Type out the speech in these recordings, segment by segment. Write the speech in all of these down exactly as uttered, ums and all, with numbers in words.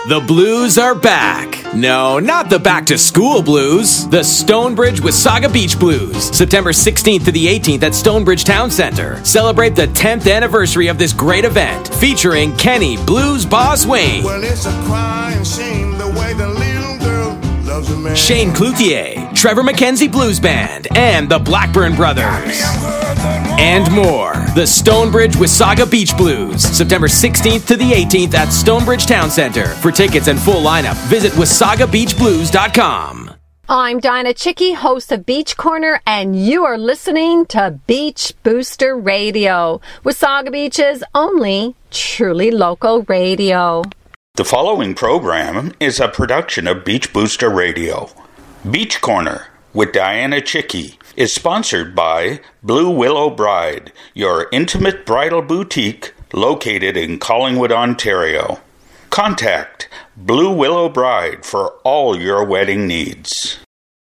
The blues are back. No, not the back-to-school blues. The Stonebridge Wasaga Beach Blues. September sixteenth to the eighteenth at Stonebridge Town Center. Celebrate the tenth anniversary of this great event, featuring Kenny Blues Boss Wayne. Well, it's a crying shame the way the little girl loves a man. Shane Cloutier, Trevor McKenzie Blues Band, and the Blackburn Brothers. And more. The Stonebridge Wasaga Beach Blues. September sixteenth to the eighteenth at Stonebridge Town Center. For tickets and full lineup, visit wasaga beach blues dot com. I'm Dinah Chicky, host of Beach Corner, and you are listening to Beach Booster Radio, Wasaga Beach's only truly local radio. The following program is a production of Beach Booster Radio. Beach Corner with Diana Chicky is sponsored by Blue Willow Bride, your intimate bridal boutique located in Collingwood, Ontario. Contact Blue Willow Bride for all your wedding needs.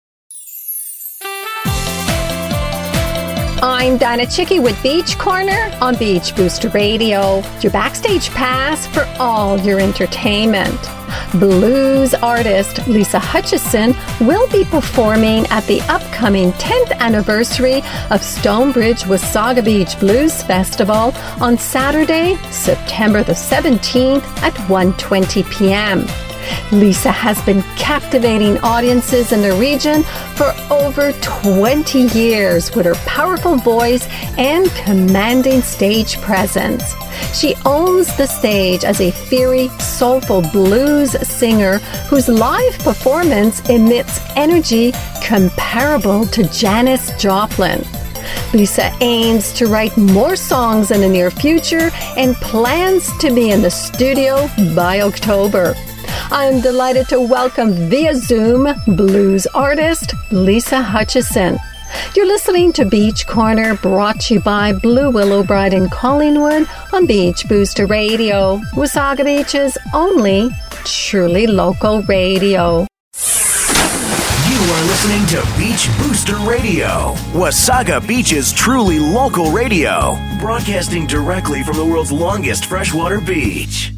I'm Dinah Chicky with Beach Corner on Beach Booster Radio, your backstage pass for all your entertainment. Blues artist Lisa Hutchison will be performing at the upcoming tenth anniversary of Stonebridge Wasaga Beach Blues Festival on Saturday, September the seventeenth at one twenty p.m. Lisa has been captivating audiences in the region for over twenty years with her powerful voice and commanding stage presence. She owns the stage as a fiery, soulful blues singer whose live performance emits energy comparable to Janis Joplin. Lisa aims to write more songs in the near future and plans to be in the studio by October. I'm delighted to welcome via Zoom blues artist Lisa Hutchison. You're listening to Beach Corner, brought to you by Blue Willow Bride in Collingwood on Beach Booster Radio, Wasaga Beach's only truly local radio. You are listening to Beach Booster Radio, Wasaga Beach's truly local radio, broadcasting directly from the world's longest freshwater beach.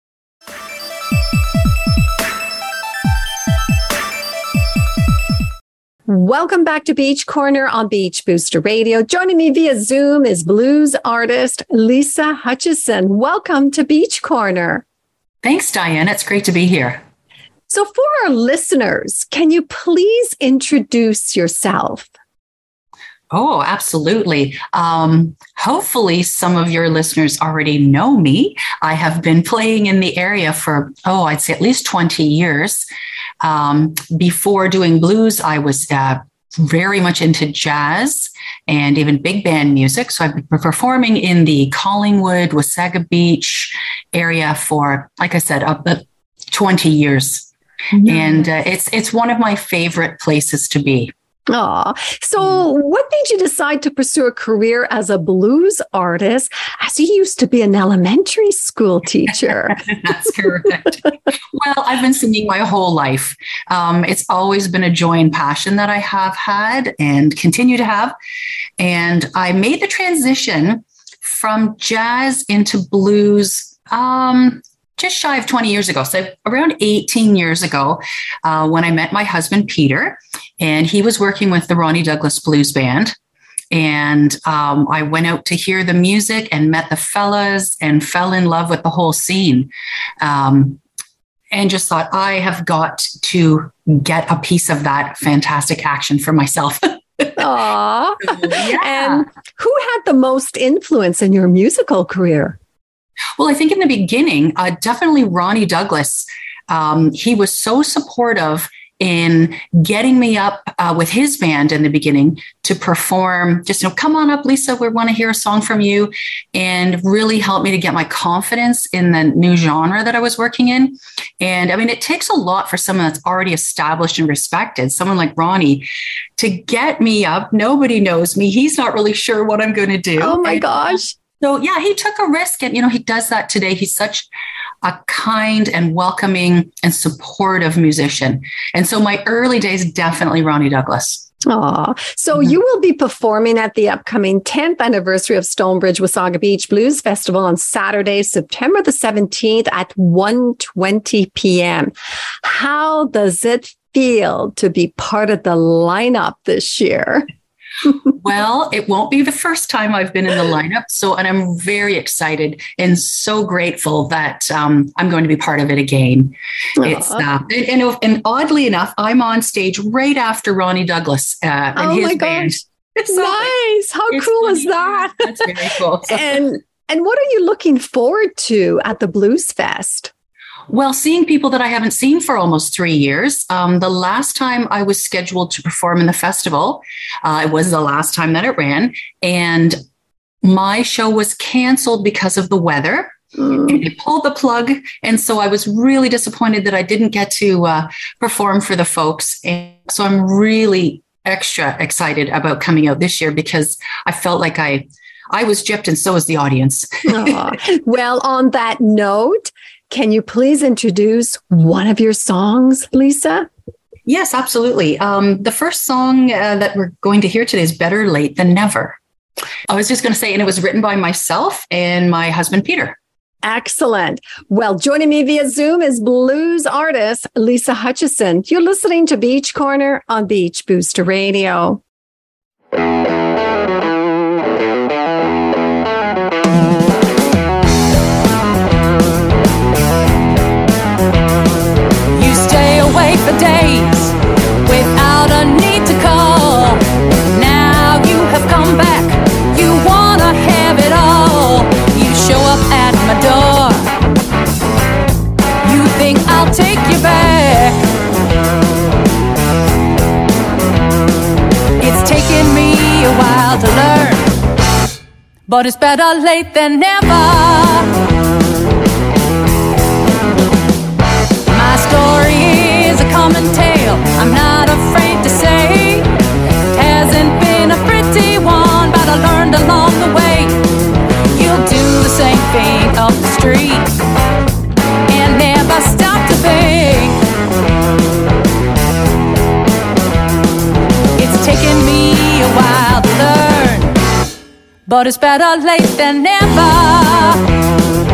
Welcome back to Beach Corner on Beach Booster Radio. Joining me via Zoom is blues artist Lisa Hutchison. Welcome to Beach Corner. Thanks, Diane. It's great to be here. So for our listeners, can you please introduce yourself? Oh, absolutely. Um, hopefully some of your listeners already know me. I have been playing in the area for, oh, I'd say at least twenty years. Um, before doing blues, I was uh, very much into jazz and even big band music. So I've been performing in the Collingwood, Wasaga Beach area for, like I said, up uh, twenty years. Mm-hmm. And uh, it's it's one of my favorite places to be. Aw. So what made you decide to pursue a career as a blues artist, as you used to be an elementary school teacher? That's correct. Well, I've been singing my whole life. Um, it's always been a joy and passion that I have had and continue to have. And I made the transition from jazz into blues um, just shy of twenty years ago. So around eighteen years ago, uh, when I met my husband, Peter, and he was working with the Ronnie Douglas Blues Band. And um, I went out to hear the music and met the fellas and fell in love with the whole scene. Um, and just thought, I have got to get a piece of that fantastic action for myself. Aww. So, yeah. And who had the most influence in your musical career? Well, I think in the beginning, uh, definitely Ronnie Douglas. Um, he was so supportive in getting me up uh, with his band in the beginning to perform, just, you know, come on up, Lisa, we want to hear a song from you, and really helped me to get my confidence in the new genre that I was working in. And I mean, it takes a lot for someone that's already established and respected, someone like Ronnie, to get me up. Nobody knows me. He's not really sure what I'm going to do. Oh my and, gosh. So yeah, he took a risk, and, you know, he does that today. He's such a kind and welcoming and supportive musician. And so my early days, definitely Ronnie Douglas. Aw. So Mhm. you will be performing at the upcoming tenth anniversary of Stonebridge Wasaga Beach Blues Festival on Saturday, September the seventeenth at one twenty p.m. How does it feel to be part of the lineup this year? Well, it won't be the first time I've been in the lineup. So, and I'm very excited and so grateful that um, I'm going to be part of it again. It's uh, and, and, and oddly enough, I'm on stage right after Ronnie Douglas uh, and Oh his my band. gosh. So Nice. How it's cool funny. is that? That's very cool. and and what are you looking forward to at the Blues Fest? Well, seeing people that I haven't seen for almost three years. Um, the last time I was scheduled to perform in the festival, uh, it was the last time that it ran. And my show was canceled because of the weather. Mm. And they pulled the plug. And so I was really disappointed that I didn't get to uh, perform for the folks. And so I'm really extra excited about coming out this year because I felt like I, I was gypped and so was the audience. Well, on that note, can you please introduce one of your songs, Lisa? Yes, absolutely. Um, the first song uh, that we're going to hear today is Better Late Than Never. I was just going to say, and it was written by myself and my husband, Peter. Excellent. Well, joining me via Zoom is blues artist Lisa Hutchison. You're listening to Beach Corner on Beach Booster Radio. For days without a need to call. Now you have come back, you wanna have it all. You show up at my door, you think I'll take you back. It's taken me a while to learn, but it's better late than never. My story is a common tale, I'm not afraid to say. It hasn't been a pretty one, but I learned along the way. You'll do the same thing up the street and never stop to think. It's taken me a while to learn, but it's better late than never.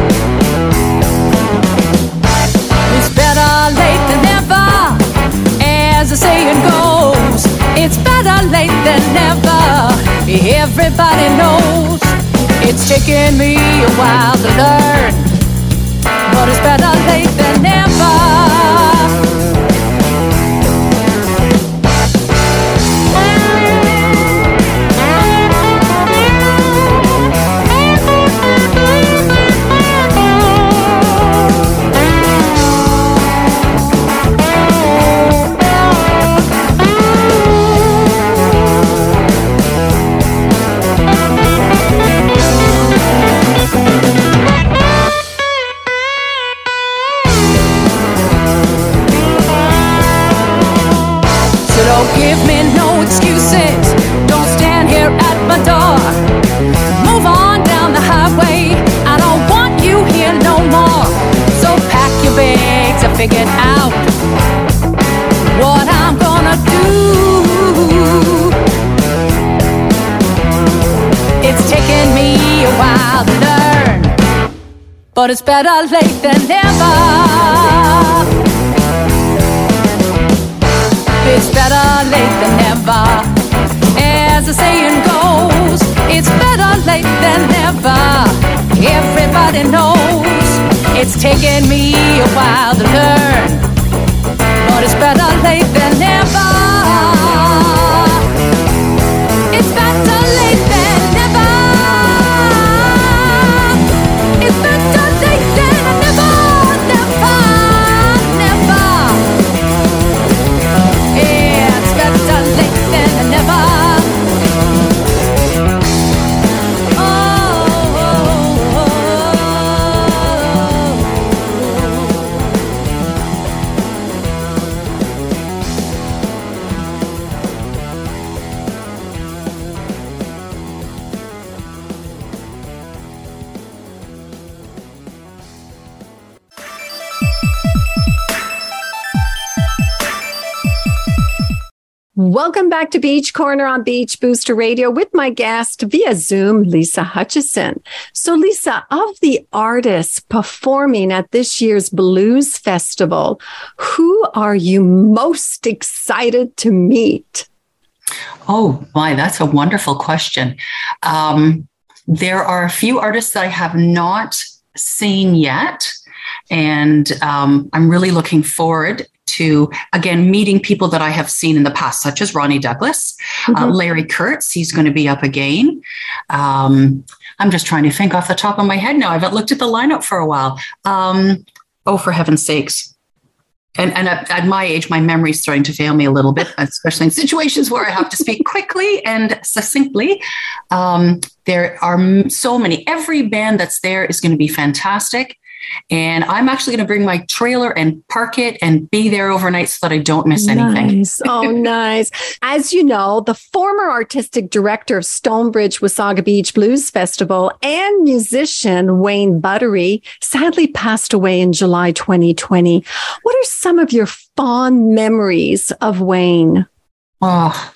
Better late than never, as the saying goes. It's better late than never, everybody knows. It's taken me a while to learn, but it's better late than never. Give me no excuses, don't stand here at my door. Move on down the highway, I don't want you here no more. So pack your bags and figure out what I'm gonna do. It's taken me a while to learn, but it's better late than never. It's better late than never, as the saying goes. It's better late than never, everybody knows. It's taken me a while to learn, but it's better late than never. It's better late than never. It's better late than never, never, never. It's better late than never. Oh, oh, oh, Welcome back to Beach Corner on Beach Booster Radio with my guest via Zoom, Lisa Hutchison. So Lisa, of the artists performing at this year's Blues Festival, who are you most excited to meet? Oh, my, that's a wonderful question. Um, there are a few artists that I have not seen yet, and um, I'm really looking forward to, again, meeting people that I have seen in the past, such as Ronnie Douglas, mm-hmm. uh, Larry Kurtz. He's going to be up again. Um, I'm just trying to think off the top of my head now. I haven't looked at the lineup for a while. Um, oh, for heaven's sakes. And, and at, at my age, my memory is starting to fail me a little bit, especially in situations where I have to speak quickly and succinctly. Um, there are so many. Every band that's there is going to be fantastic. And I'm actually going to bring my trailer and park it and be there overnight so that I don't miss anything. Nice. Oh, nice. As you know, the former artistic director of Stonebridge Wasaga Beach Blues Festival and musician Wayne Buttery sadly passed away in July twenty twenty. What are some of your fond memories of Wayne? Oh,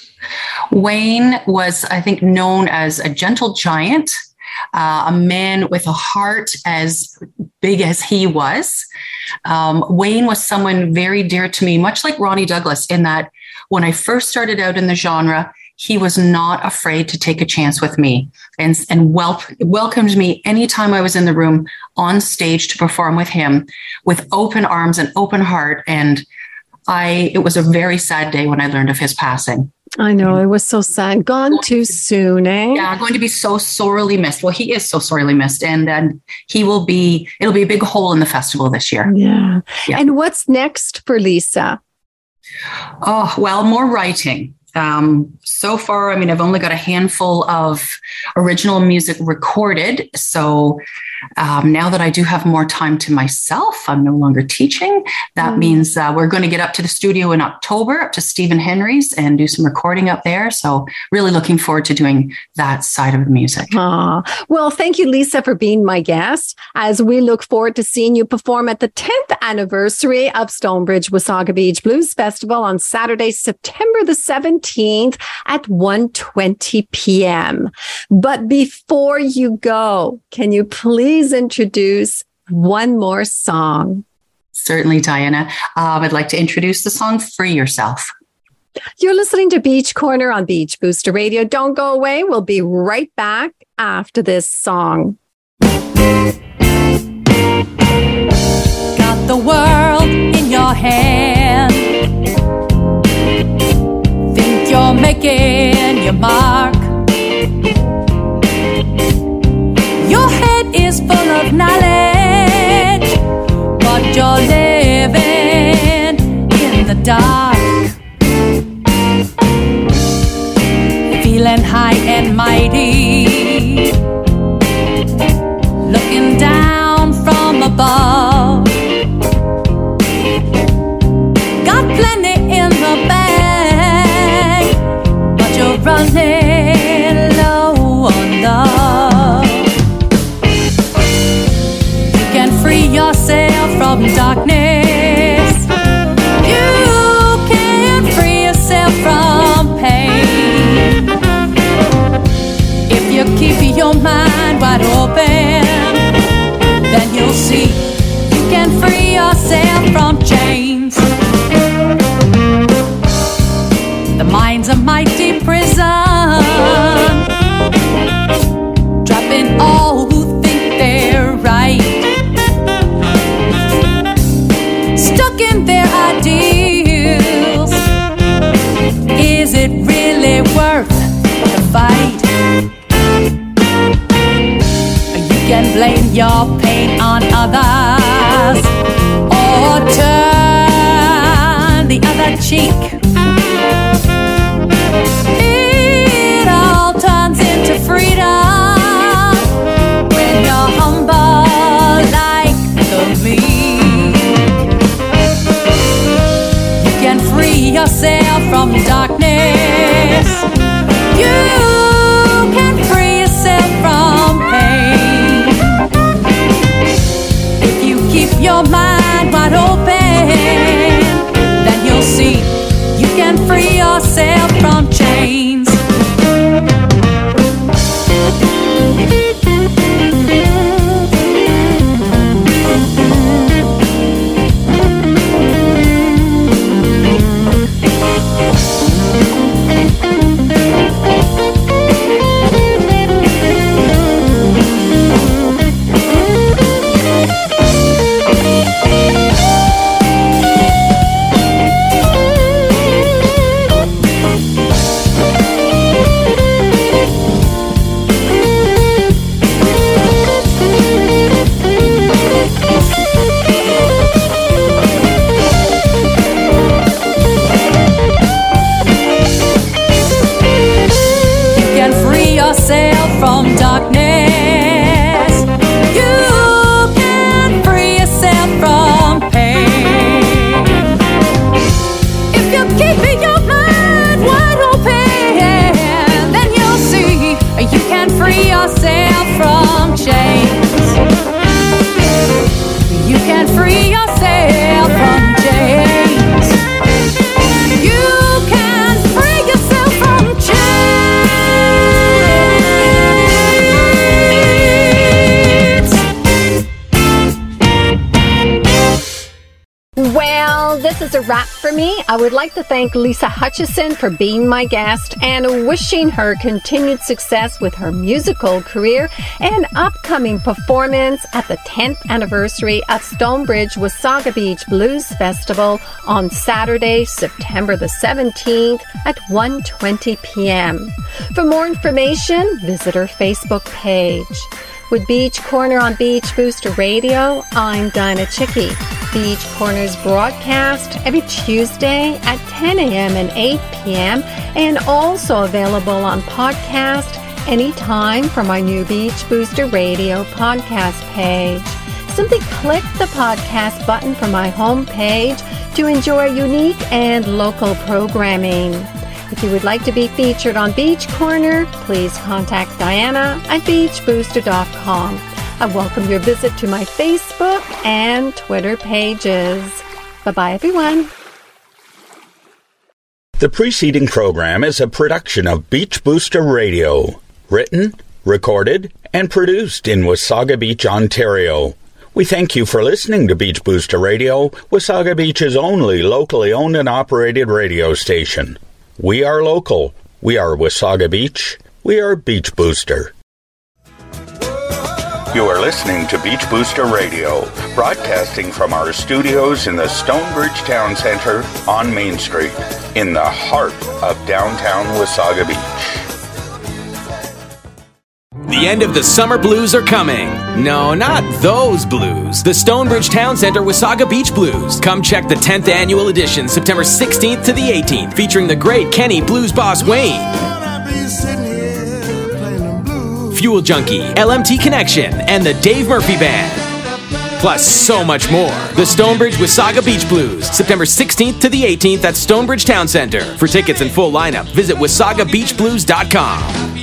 Wayne was, I think, known as a gentle giant. Uh, a man with a heart as big as he was. Um, Wayne was someone very dear to me, much like Ronnie Douglas, in that when I first started out in the genre, he was not afraid to take a chance with me and, and wel- welcomed me anytime I was in the room on stage to perform with him with open arms and open heart. And I, it was a very sad day when I learned of his passing. I know, it was so sad. Gone too soon, eh? Yeah, going to be so sorely missed. Well, he is so sorely missed. And then he will be, it'll be a big hole in the festival this year. Yeah. yeah. And what's next for Lisa? Oh, well, more writing. Um, so far, I mean, I've only got a handful of original music recorded. So um, now that I do have more time to myself, I'm no longer teaching. That mm. means uh, we're going to get up to the studio in October, up to Stephen Henry's, and do some recording up there. So really looking forward to doing that side of the music. Aww. Well, thank you, Lisa, for being my guest, as we look forward to seeing you perform at the tenth anniversary of Stonebridge Wasaga Beach Blues Festival on Saturday, September the seventeenth at one twenty p.m. But before you go, can you please introduce one more song? Certainly, Diana. Um, I'd like to introduce the song Free Yourself. You're listening to Beach Corner on Beach Booster Radio. Don't go away. We'll be right back after this song. Got the world in your hand. Think you're making your mark. Your head is full of knowledge, but you're living in the dark. Feeling high and mighty, looking down from above. Got plenty in the bag, but you're running low on love. You can free yourself from darkness. You can free yourself from pain. If you keep your mind wide open, then you'll see you can free yourself from chains. The mind's a mighty prison, trapping all who think they're right, stuck in their ideals. Is it really worth the fight? You can blame your pain on others, or turn the other cheek. It all turns into freedom when you're humble like the meek. You can free yourself from darkness. You can free yourself from pain. If you keep your mind wide open, then you'll see Well, this is a wrap for me. I would like to thank Lisa Hutchison for being my guest and wishing her continued success with her musical career and upcoming performance at the tenth anniversary of Stonebridge Wasaga Beach Blues Festival on Saturday, September the seventeenth at one twenty p.m. For more information, visit her Facebook page. With Beach Corner on Beach Booster Radio, I'm Dinah Chicky. Beach Corner's broadcast every Tuesday at ten a.m. and eight p.m. and also available on podcast anytime from our new Beach Booster Radio podcast page. Simply click the podcast button from my homepage to enjoy unique and local programming. If you would like to be featured on Beach Corner, please contact Diana at beach booster dot com. I welcome your visit to my Facebook and Twitter pages. Bye-bye, everyone. The preceding program is a production of Beach Booster Radio, written, recorded, and produced in Wasaga Beach, Ontario. We thank you for listening to Beach Booster Radio, Wasaga Beach's only locally owned and operated radio station. We are local. We are Wasaga Beach. We are Beach Booster. You are listening to Beach Booster Radio, broadcasting from our studios in the Stonebridge Town Center on Main Street, in the heart of downtown Wasaga Beach. The end of the summer blues are coming. No, not those blues. The Stonebridge Town Center Wasaga Beach Blues. Come check the tenth annual edition, September sixteenth to the eighteenth, featuring the great Kenny Blues Boss Wayne, Fuel Junkie, L M T Connection, and the Dave Murphy Band. Plus so much more. The Stonebridge Wasaga Beach Blues, September sixteenth to the eighteenth at Stonebridge Town Center. For tickets and full lineup, visit wasaga beach blues dot com.